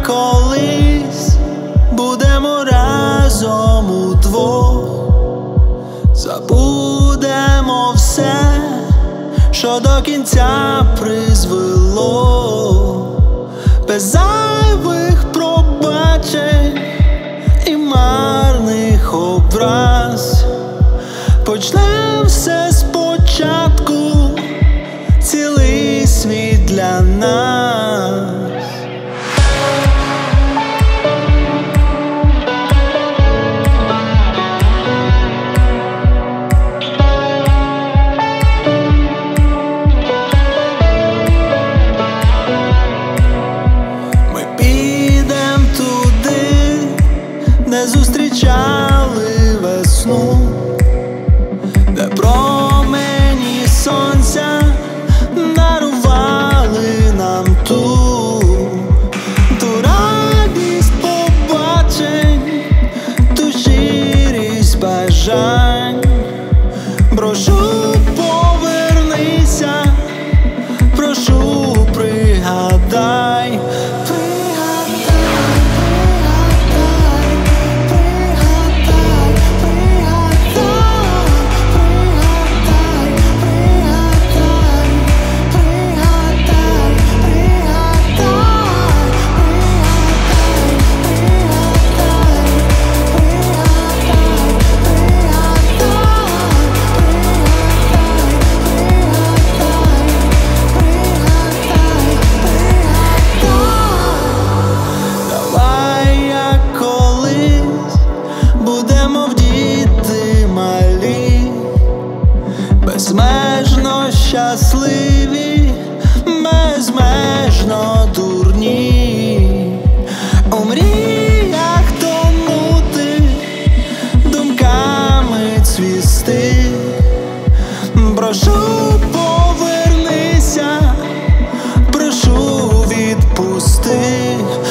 колись будемо разом удвох, забудемо все, що до кінця призвело, без зайвих пробачень і марних образ. Почнем все спочатку, цілий світ для нас. Ми підем туди, де зустрічали весну, де промені сонця дарували нам ту радість побачень, ту щирість бажань. Прошу, повернися, прошу, пригадай. Безмежно щасливі, безмежно дурні, у мріях тонути, думками цвісти. Прошу, повернися, прошу, відпусти.